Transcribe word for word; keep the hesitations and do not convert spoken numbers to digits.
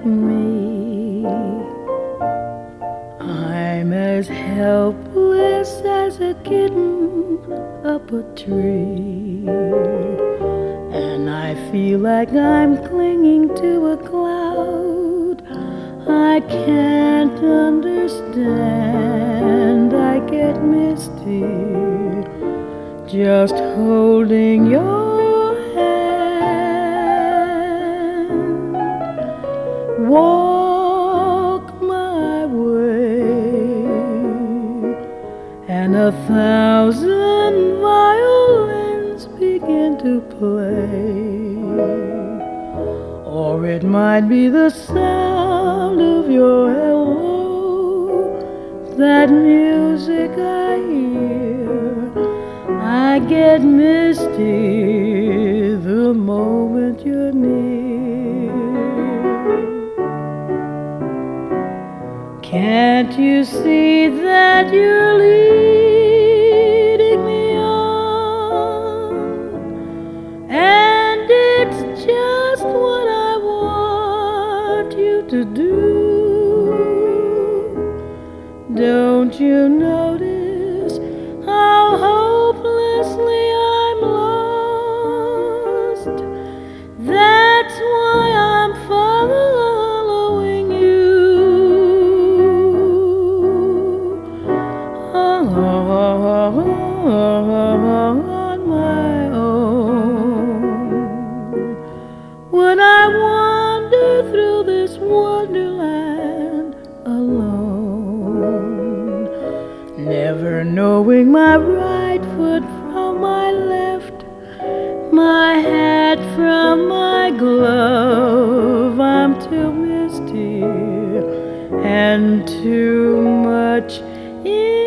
me. I'm as helpless as a kitten up a tree, and I feel like I'm clinging to a cloud I can't understand. I get misty just holding your hand. Walk my way, and a thousand violins begin to play. Or it might be the sound of your hello, that music I hear. I get misty the moment you're near. Can't you see that you're leading me on? And it's just what I want you to do. Don't you notice how hopelessly I'm lost? That's why I'm following you on my own. When I wander through this wonderland alone, never knowing my right foot from my left, my hat from my glove, I'm too misty and too much in